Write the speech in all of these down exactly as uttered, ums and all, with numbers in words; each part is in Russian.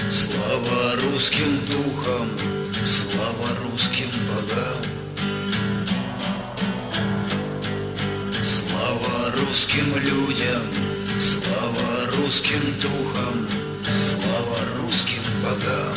Слава русским духам, слава русским богам, слава русским людям, слава русским духам, слава русским богам.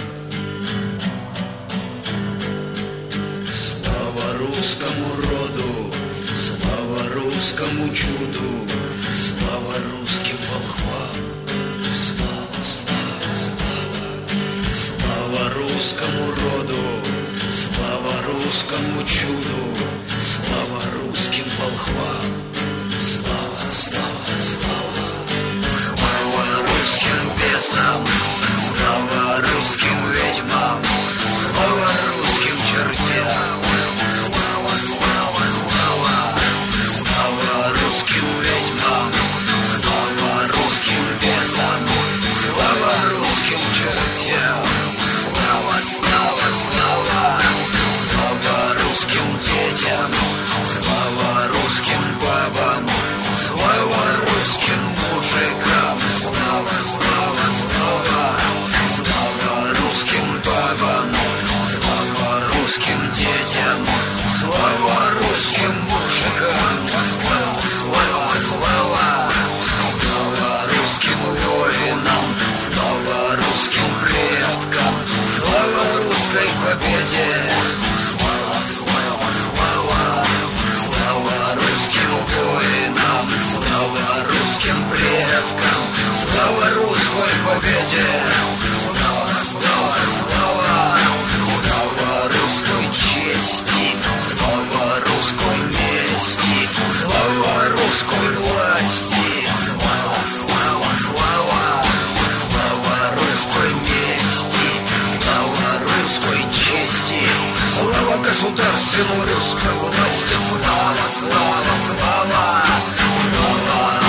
Слава русскому роду, слава русскому чуду, слава русским волхвам. Слава, слава, слава, слава русскому роду, слава русскому чуду, слава русским волхвам. Слава, слава, слава, слава русским бесам, слава русским ведьмам, слава русским чертям. Слава, слава, слава, слава русским ведьмам, слава русским бесам, слава русским чертям. Слава, слава, слава, слава русским детям, слава русским бабам, слава русским мужикам. Слава, слава, слава, слава русским бабам, слава русским детям, слава русским мужикам. Слава, слава, слава, слава русским воинам, слава русским предкам, слава русской победе. Слава, слава, слава, слава русским воинам, слава русским предкам, слава русской победе. Слава, слава, слава, слава русской чести, слава русской мести, слава русской власти. Слава, слава, слава, слава русской мести, слава русской чести, слава государственной русской власти. Слава, слава, слава, слава.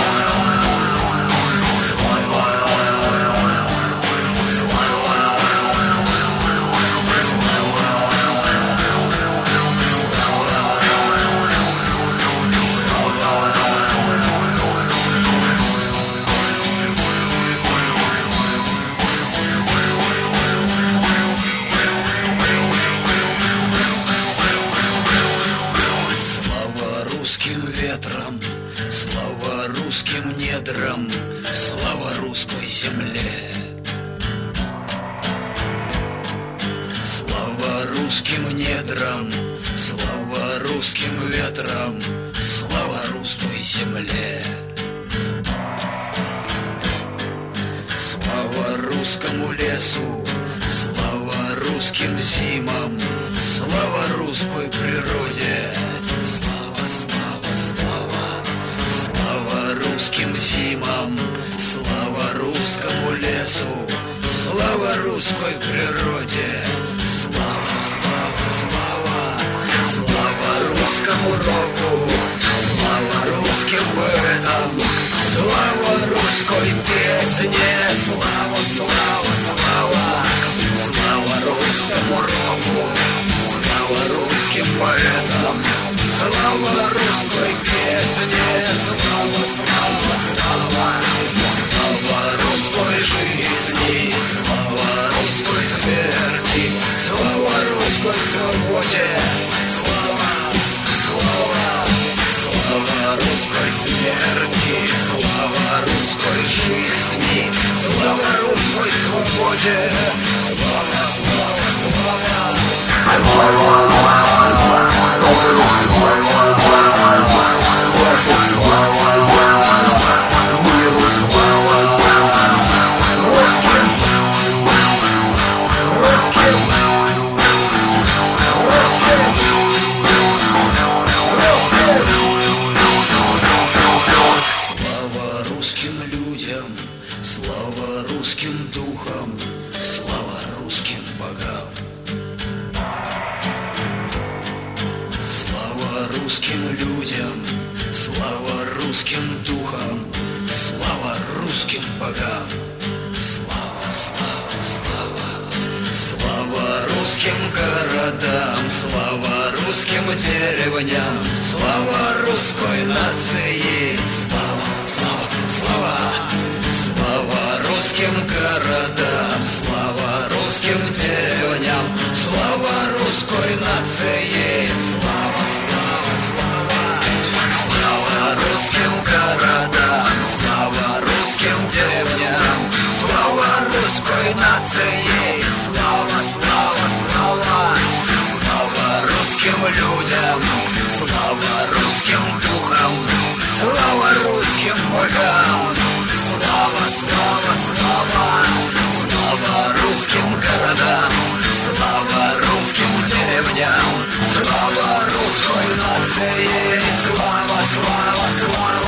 Слава русским недрам, слава русской земле. Слава русским недрам, слава русским ветрам, слава русской земле. Слава русскому лесу, слава русским зимам, слава русской природе. Русским зимам, слава русскому лесу, слава русской природе. Слава, слава, слава, слава русскому року, слава русским поэтам, слава русской песне. Слава, слава, слава, слава русскому року, слава русским поэтам, слава русской песне. Слава, слава, слава, слава русской жизни, слава русской смерти, слава русской свободе. Слава, слава, слава русской смерти, слава русской жизни, слава русской свободе. Слава, слава, слава, слава, слава русским духам, слава русским богам. Слава русским людям, слава русским духам, слава русским богам. Слава, слава, слава, слава русским городам, слава русским деревням, слава русской нации. Слава, слава, слава, слава русским русским городам, слава русским деревням, слава русской нации, слава, слава, слава. Слава русским городам, слава русским деревням, слава русской нации, слава, слава, слава. Слава русским людям, слава русским духам, слава русским богам, слава, слава, слава. Слава русским городам, слава русским деревням, слава русской нации, слава, слава, слава.